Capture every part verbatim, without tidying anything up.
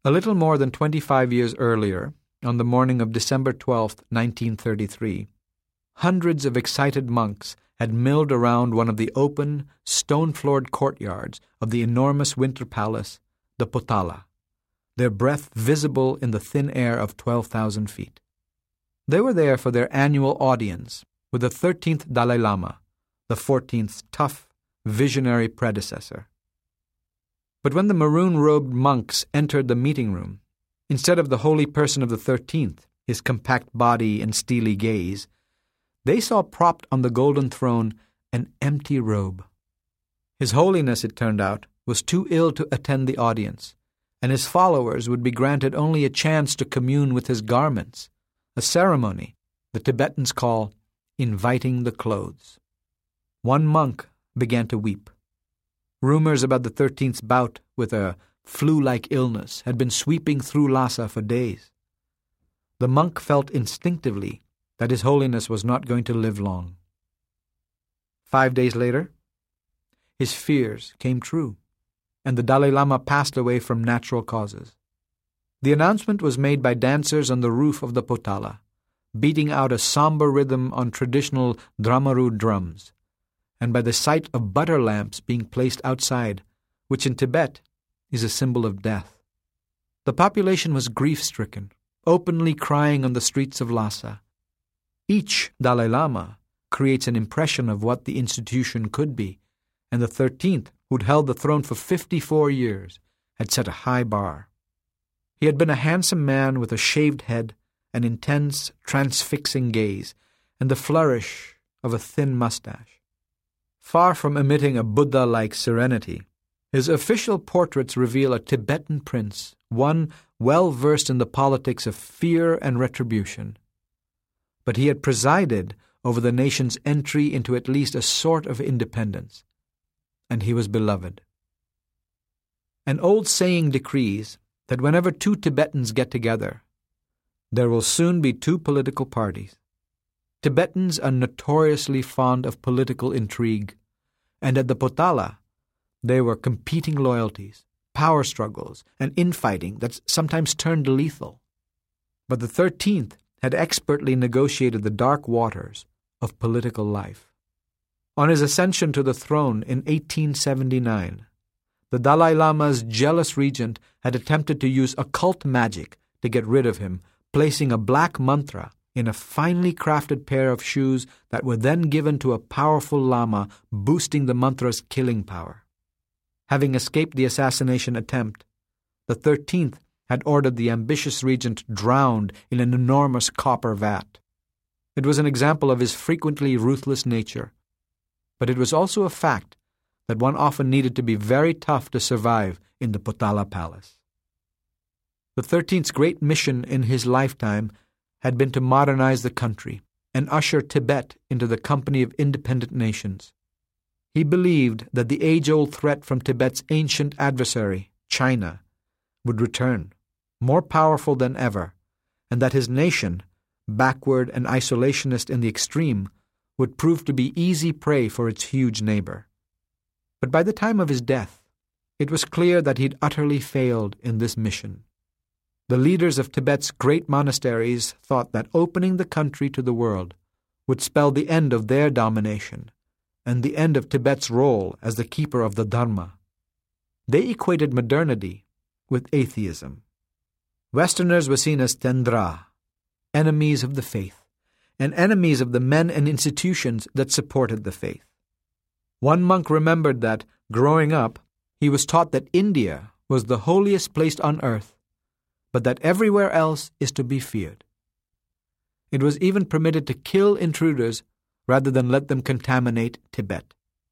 A little more than twenty-five years earlier, on the morning of December twelfth, nineteen thirty-three, hundreds of excited monks had milled around one of the open, stone-floored courtyards of the enormous winter palace, the Potala, their breath visible in the thin air of twelve thousand feet. They were there for their annual audience with the thirteenth Dalai Lama, the fourteenth's tough, visionary predecessor. But when the maroon-robed monks entered the meeting room, instead of the holy person of the thirteenth, his compact body and steely gaze, they saw propped on the golden throne an empty robe. His Holiness, it turned out, was too ill to attend the audience, and his followers would be granted only a chance to commune with his garments, a ceremony the Tibetans call inviting the clothes. One monk began to weep. Rumors about the thirteenth's bout with a flu-like illness had been sweeping through Lhasa for days. The monk felt instinctively that His Holiness was not going to live long. Five days later, his fears came true, and the Dalai Lama passed away from natural causes. The announcement was made by dancers on the roof of the Potala, beating out a somber rhythm on traditional dramaru drums, and by the sight of butter lamps being placed outside, which in Tibet is a symbol of death. The population was grief-stricken, openly crying on the streets of Lhasa. Each Dalai Lama creates an impression of what the institution could be, and the thirteenth, who'd held the throne for fifty-four years, had set a high bar. He had been a handsome man with a shaved head, an intense, transfixing gaze, and the flourish of a thin mustache. Far from emitting a Buddha-like serenity, his official portraits reveal a Tibetan prince, one well-versed in the politics of fear and retribution. But he had presided over the nation's entry into at least a sort of independence, and he was beloved. An old saying decrees that whenever two Tibetans get together, there will soon be two political parties. Tibetans are notoriously fond of political intrigue, and at the Potala, there were competing loyalties, power struggles, and infighting that sometimes turned lethal. But the thirteenth had expertly negotiated the dark waters of political life. On his ascension to the throne in eighteen seventy-nine, the Dalai Lama's jealous regent had attempted to use occult magic to get rid of him, placing a black mantra in a finely crafted pair of shoes that were then given to a powerful lama, boosting the mantra's killing power. Having escaped the assassination attempt, the thirteenth had ordered the ambitious regent drowned in an enormous copper vat. It was an example of his frequently ruthless nature, but it was also a fact that one often needed to be very tough to survive in the Potala Palace. The thirteenth's great mission in his lifetime had been to modernize the country and usher Tibet into the company of independent nations. He believed that the age-old threat from Tibet's ancient adversary, China, would return, more powerful than ever, and that his nation, backward and isolationist in the extreme, would prove to be easy prey for its huge neighbor. But by the time of his death, it was clear that he'd utterly failed in this mission. The leaders of Tibet's great monasteries thought that opening the country to the world would spell the end of their domination and the end of Tibet's role as the keeper of the Dharma. They equated modernity with atheism. Westerners were seen as Tendra, enemies of the faith, and enemies of the men and institutions that supported the faith. One monk remembered that, growing up, he was taught that India was the holiest place on earth, but that everywhere else is to be feared. It was even permitted to kill intruders rather than let them contaminate Tibet.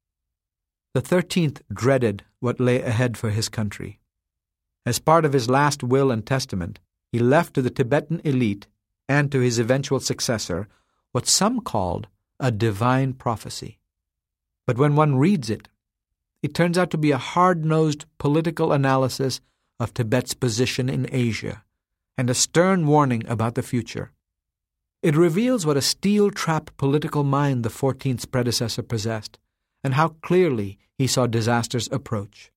The thirteenth dreaded what lay ahead for his country. As part of his last will and testament, he left to the Tibetan elite and to his eventual successor what some called a divine prophecy. But when one reads it, it turns out to be a hard-nosed political analysis of Tibet's position in Asia and a stern warning about the future. It reveals what a steel-trap political mind the fourteenth's predecessor possessed, and how clearly he saw disasters approach.